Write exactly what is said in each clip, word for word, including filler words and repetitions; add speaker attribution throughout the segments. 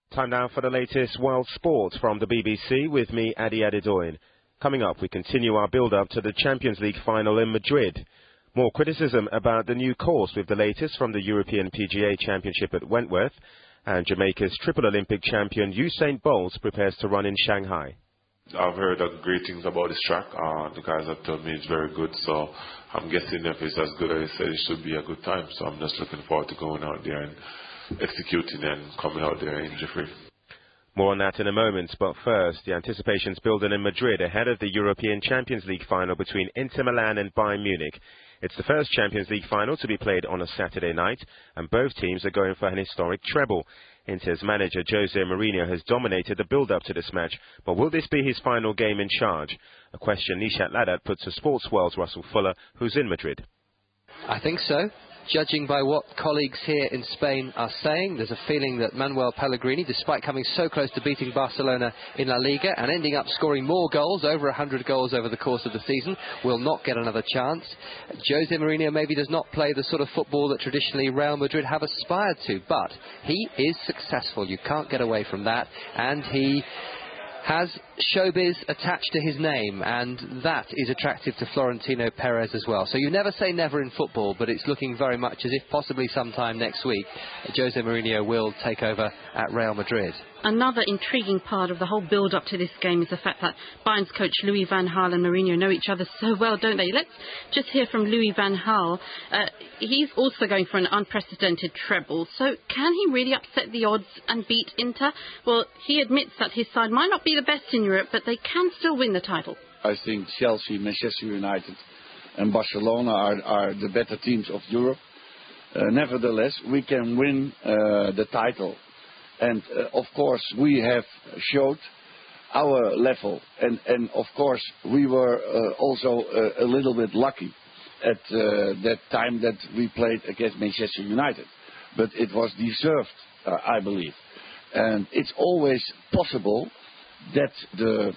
Speaker 1: Time now for the latest world sport from the B B C with me, Adi Adedoyin. Coming up, we continue our build-up to the Champions League final in Madrid. More criticism about the new course with the latest from the European P G A Championship at Wentworth. And Jamaica's triple Olympic champion Usain Bolt prepares to run in Shanghai.
Speaker 2: I've heard uh, great things about this track. Uh, the guys have told me it's very good, so I'm guessing if it's as good as they said, it should be a good time. So I'm just looking forward to going out there and executing and coming out there injury-free.
Speaker 1: More on that in a moment, but first, the anticipation's building in Madrid ahead of the European Champions League final between Inter Milan and Bayern Munich. It's the first Champions League final to be played on a Saturday night, and both teams are going for an historic treble. Inter's manager Jose Mourinho has dominated the build-up to this match, but will this be his final game in charge? A question Nishat Ladat puts to Sports World's Russell Fuller, who's in Madrid.
Speaker 3: I think so. Judging by what colleagues here in Spain are saying, there's a feeling that Manuel Pellegrini, despite coming so close to beating Barcelona in La Liga and ending up scoring more goals, over one hundred goals over the course of the season, will not get another chance. Jose Mourinho maybe does not play the sort of football that traditionally Real Madrid have aspired to, but he is successful. You can't get away from that, and he has showbiz attached to his name, and that is attractive to Florentino Perez as well. So you never say never in football, but it's looking very much as if possibly sometime next week Jose Mourinho will take over at Real Madrid.
Speaker 4: Another intriguing part of the whole build-up to this game is the fact that Bayern's coach Louis van Gaal and Mourinho know each other so well, don't they? Let's just hear from Louis van Gaal. Uh, he's also going for an unprecedented treble. So can he really upset the odds and beat Inter? Well, he admits that his side might not be the best in Europe, but they can still win the title.
Speaker 5: I think Chelsea, Manchester United and Barcelona are, are the better teams of Europe. Uh, nevertheless, we can win uh, the title. And, uh, of course, we have showed our level. And, and of course, we were uh, also uh, a little bit lucky at uh, that time that we played against Manchester United. But it was deserved, uh, I believe. And it's always possible that the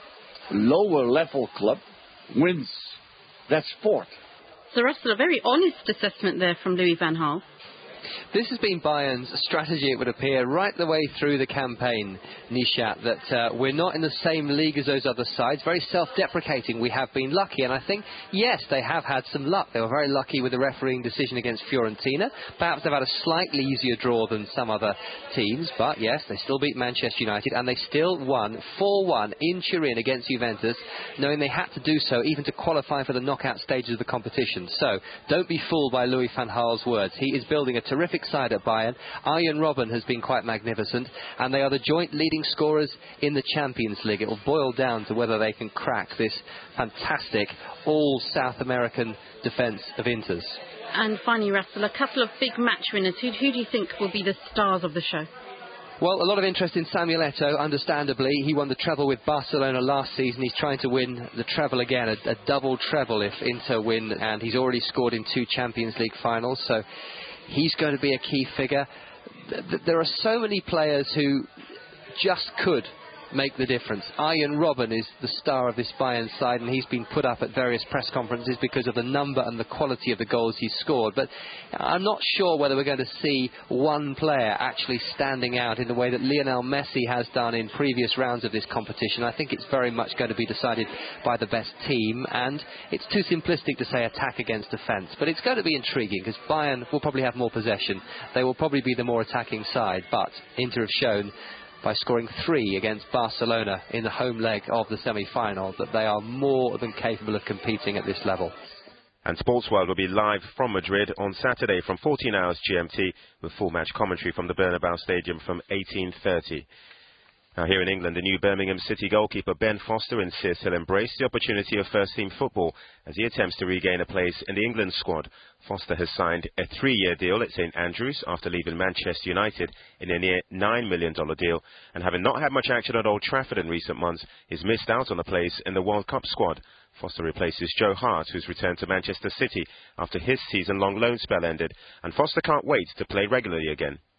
Speaker 5: lower level club wins that sport.
Speaker 4: So, Russell, a very honest assessment there from Louis van Gaal.
Speaker 3: This has been Bayern's strategy, it would appear, right the way through the campaign, Nishat, that uh, we're not in the same league as those other sides. Very self-deprecating. We have been lucky. And I think, yes, they have had some luck. They were very lucky with the refereeing decision against Fiorentina. Perhaps they've had a slightly easier draw than some other teams. But, yes, they still beat Manchester United. And they still won four one in Turin against Juventus, knowing they had to do so even to qualify for the knockout stages of the competition. So, don't be fooled by Louis van Gaal's words. He is building a terrific side at Bayern. Arjen Robben has been quite magnificent, and they are the joint leading scorers in the Champions League. It will boil down to whether they can crack this fantastic all-South American defence of Inter's.
Speaker 4: And finally, Russell, a couple of big match winners. Who, who do you think will be the stars of the show?
Speaker 3: Well, a lot of interest in Samuel Eto'o, understandably. He won the treble with Barcelona last season. He's trying to win the treble again, a, a double treble if Inter win, and he's already scored in two Champions League finals, so he's going to be a key figure. There are so many players who just could make the difference. Arjen Robben is the star of this Bayern side, and he's been put up at various press conferences because of the number and the quality of the goals he's scored. But I'm not sure whether we're going to see one player actually standing out in the way that Lionel Messi has done in previous rounds of this competition. I think it's very much going to be decided by the best team, and it's too simplistic to say attack against defence. But it's going to be intriguing because Bayern will probably have more possession. They will probably be the more attacking side, but Inter have shown by scoring three against Barcelona in the home leg of the semi-final that they are more than capable of competing at this level.
Speaker 1: And Sports World will be live from Madrid on Saturday from fourteen hours G M T with full match commentary from the Bernabeu Stadium from eighteen thirty. Now here in England, the new Birmingham City goalkeeper Ben Foster insists he'll embrace the opportunity of first-team football as he attempts to regain a place in the England squad. Foster has signed a three-year deal at St Andrews after leaving Manchester United in a near nine million dollars deal, and having not had much action at Old Trafford in recent months, he's missed out on a place in the World Cup squad. Foster replaces Joe Hart, who's returned to Manchester City after his season-long loan spell ended, and Foster can't wait to play regularly again.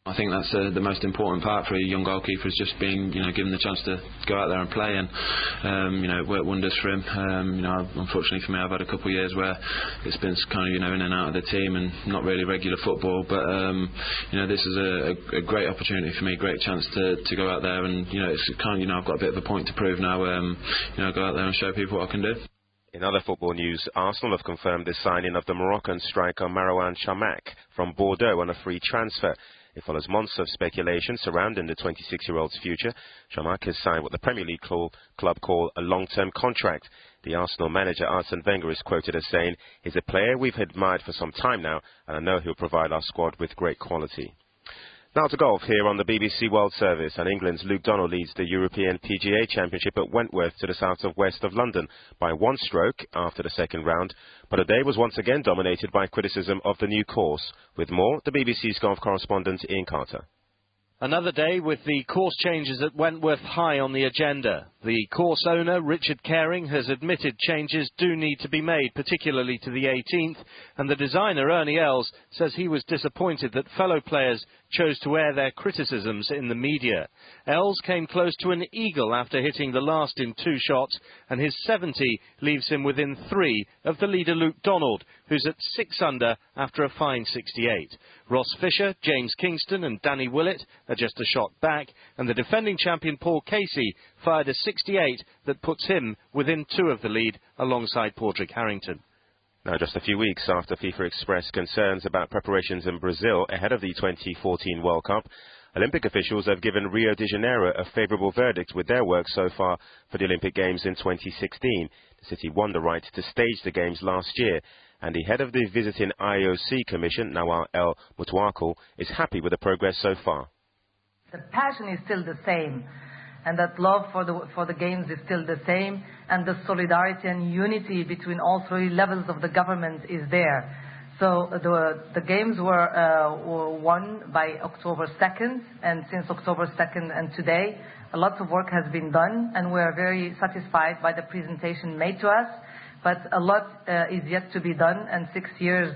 Speaker 6: I think that's uh, the most important part for a young goalkeeper, is just being, you know, given the chance to go out there and play, and um, you know, it worked wonders for him. Um, you know, unfortunately for me, I've had a couple of years where it's been kind of, you know, in and out of the team and not really regular football. But um, you know, this is a, a, a great opportunity for me, great chance to, to go out there, and you know, it's kind of, you know, I've got a bit of a point to prove now. Um, you know, go out there and show people what I can do.
Speaker 1: In other football news, Arsenal have confirmed the signing of the Moroccan striker Marouane Chamakh from Bordeaux on a free transfer. It follows months of speculation surrounding the twenty-six-year-old's future. Chamakh has signed what the Premier League call, club call a long-term contract. The Arsenal manager, Arsene Wenger, is quoted as saying, "He's a player we've admired for some time now, and I know he'll provide our squad with great quality." Now to golf here on the B B C World Service, and England's Luke Donald leads the European P G A Championship at Wentworth to the south of west of London by one stroke after the second round. But the day was once again dominated by criticism of the new course. With more, the B B C's golf correspondent Ian Carter.
Speaker 7: Another day with the course changes at Wentworth high on the agenda. The course owner, Richard Caring, has admitted changes do need to be made, particularly to the eighteenth, and the designer, Ernie Els, says he was disappointed that fellow players chose to air their criticisms in the media. Els came close to an eagle after hitting the last in two shots, and his seventy leaves him within three of the leader Luke Donald, who's at six under after a fine sixty-eight. Ross Fisher, James Kingston and Danny Willett are just a shot back, and the defending champion Paul Casey fired a sixty-eight that puts him within two of the lead alongside Padraig Harrington.
Speaker 1: Now, just a few weeks after FIFA expressed concerns about preparations in Brazil ahead of the twenty fourteen World Cup, Olympic officials have given Rio de Janeiro a favourable verdict with their work so far for the Olympic Games in twenty sixteen. The city won the right to stage the Games last year, and the head of the visiting I O C Commission, Nawal El Moutawakil, is happy with the progress so far.
Speaker 8: The passion is still the same, and that love for the, for the Games is still the same, and the solidarity and unity between all three levels of the government is there. So the, the Games were, uh, were won by October second, and since October second and today, a lot of work has been done, and we are very satisfied by the presentation made to us. But a lot uh, is yet to be done, and six years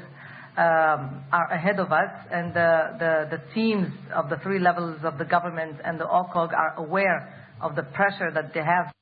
Speaker 8: um, are ahead of us, and the, the, the teams of the three levels of the government and the O C O G are aware of the pressure that they have.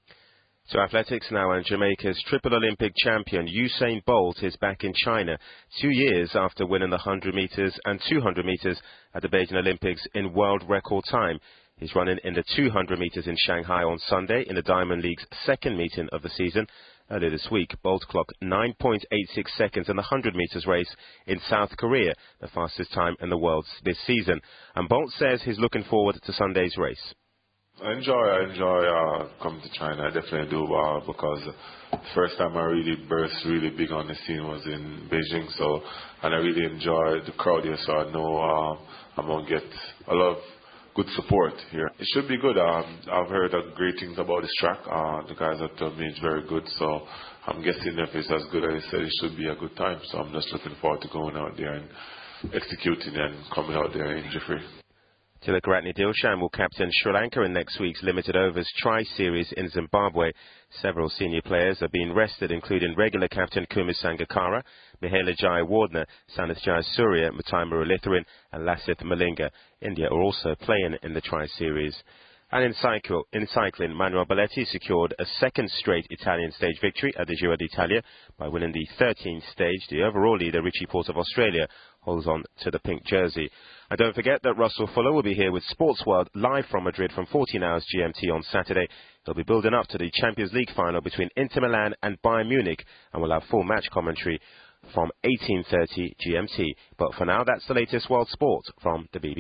Speaker 1: To athletics now, and Jamaica's triple Olympic champion Usain Bolt is back in China two years after winning the one hundred metres and two hundred metres at the Beijing Olympics in world record time. He's running in the two hundred metres in Shanghai on Sunday in the Diamond League's second meeting of the season. Earlier this week, Bolt clocked nine point eight six seconds in the one hundred metres race in South Korea, the fastest time in the world this season. And Bolt says he's looking forward to Sunday's race.
Speaker 2: I enjoy, I enjoy uh, coming to China. I definitely do, uh, because the first time I really burst really big on the scene was in Beijing. So, and I really enjoy the crowd here. So I know uh, I'm gonna get a lot of good support here. It should be good. Um, I've heard uh, great things about this track. Uh, the guys have told me it's very good. So I'm guessing if it's as good as I said, it should be a good time. So I'm just looking forward to going out there and executing and coming out there injury-free.
Speaker 1: Tilakarani Dilshan will captain Sri Lanka in next week's Limited Overs Tri-Series in Zimbabwe. Several senior players are being rested, including regular captain Kumi Sangakkara, Mihaela Jayawardene, Sanath Jayasuriya, Mutai Muralitharan and Lasith Malinga. India are also playing in the Tri-Series. And in, cycle, in cycling, Manuel Belletti secured a second straight Italian stage victory at the Giro d'Italia by winning the thirteenth stage. The overall leader, Richie Porte of Australia, holds on to the pink jersey. And don't forget that Russell Fuller will be here with Sports World live from Madrid from fourteen hours G M T on Saturday. He'll be building up to the Champions League final between Inter Milan and Bayern Munich, and we'll have full match commentary from eighteen thirty G M T. But for now, that's the latest world sport from the B B C.